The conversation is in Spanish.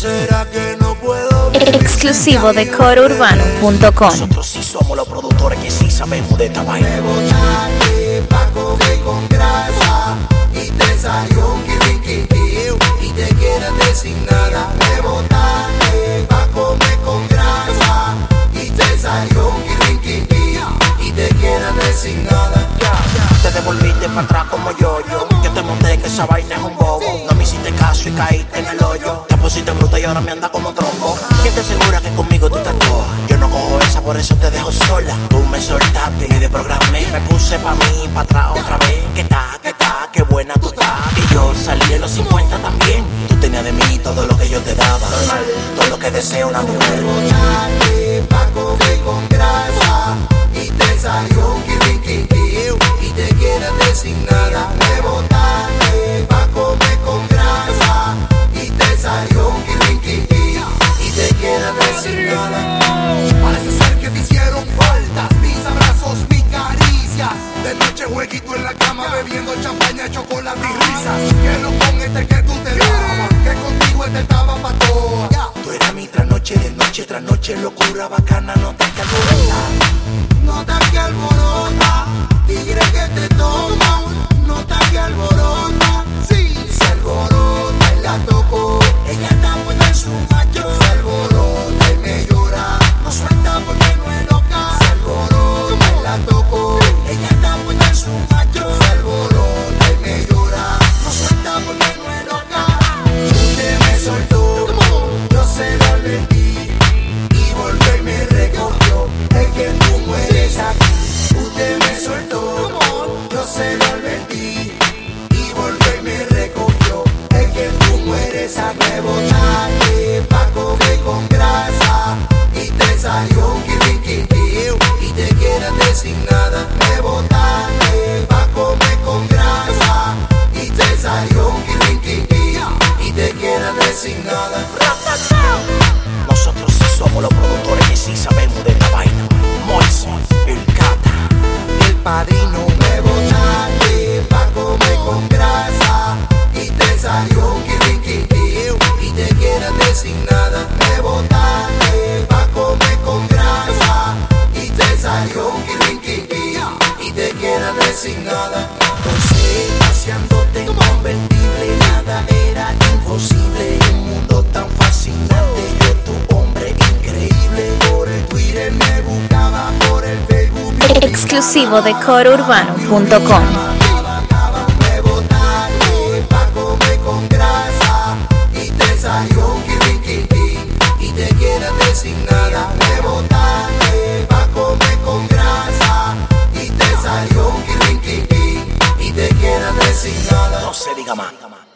será que no puedo vivir Exclusivo de corourbano.com. Nosotros sí somos los productores que sí sabemos de esta vaina. Me botaste pa' comer con grasa y te salió un quiliquillo y te quedaste sin nada. Me botaste pa' comer con grasa y te salió un quiliquillo y te quedaste sin nada. Te devolviste para atrás como yo. Que te monté que esa vaina es un bobo. No me hiciste caso y caíste en el hoyo. Te pusiste bruta y ahora me anda como tronco. ¿Quién te asegura que conmigo tú estás toda? Yo no cojo esa, por eso te dejo sola. Tú me soltaste y desprogramé. Me puse pa' mí, pa' atrás otra vez. ¿Qué tal? Qué buena tú estás. Y yo salí de los 50 también. Tú tenías de mí todo lo que yo te daba. Todo lo que desea una mujer. Me botaste pa' comer con grasa y te salió un quiliquillo y te quedaste sin nada. Me botaste pa' comer con grasa y te salió un quiliquillo y te quedaste sin nada. Parece ser que te hicieron falta mis abrazos, mis caricias. De noche jueguito en la cama bebiendo champaña, chocolate y risas. Que no con este que tú te dabas, que contigo este estaba pa' toa. Tú eras mi trasnoche, de noche tras noche, locura bacana, no te alborota. Nota que alborota, tigre que te toma. Nota que alborota, sí, se alborota y la tocó. Ella está puesta en su macho. Se alborota y me llora, no suelta porque no es loca. Se alborota y la tocó. Ella está puesta en su macho. Se alborota y me llora, no suelta porque no es loca. Usted me soltó, yo se lo advertí y volvió y me recogió. Es que tú mueres aquí. Usted me soltó, yo se lo advertí y volvió y me recogió. Es que tú mueres aquí. Me botaste pa' comer con grasa y te salió un quiliquillo y te quedaste sin nada. Me botaste pa' comer con grasa y te salió un quiliquillo y te quedaste sin nada. Nosotros sí somos los productores que sí sabemos de esta vaina. Moise, el Cata, El padrino. Me botaste pa' comer con grasa y te salió un quiliquillo y te quedaste sin nada. Me botaste pa' comer con grasa y te salió un quiliquillo y te quedaste sin nada. Entonces, paseándote en convertible, nada era imposible. Un mundo tan fascinante, yo tu hombre increíble. Por el Twitter me buscaba, por el Facebook me Exclusivo de corourbano.com. Me botaste pa' comer con grasa y te salió un quiliquillo y te quedaste sin nada. Me botaste pa' comer con grasa y te salió un quiliquillo y te quedaste sin nada. No se diga más.